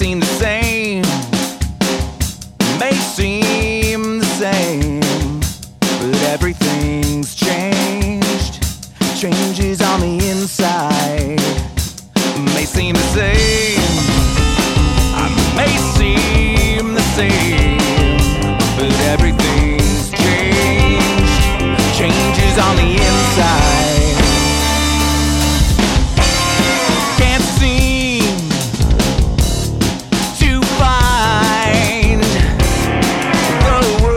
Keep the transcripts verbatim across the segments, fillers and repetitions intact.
seem the same, may seem the same, but everything's changed. Changes on the inside may seem the same, I may seem the same, but everything's changed. Changes on the inside. Can't seem to find the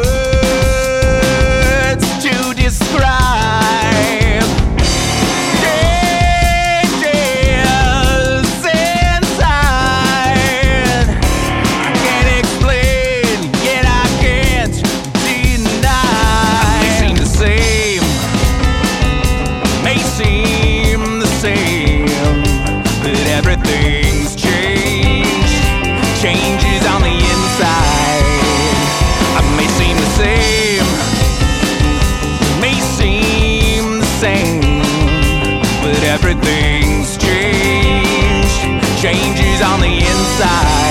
words to describe changes inside. I can't explain, yet I can't deny. They seem the same, may seem the same, but everything's changed. Changes on the inside. I may seem the same, may seem the same, but everything's changed. Changes on the inside.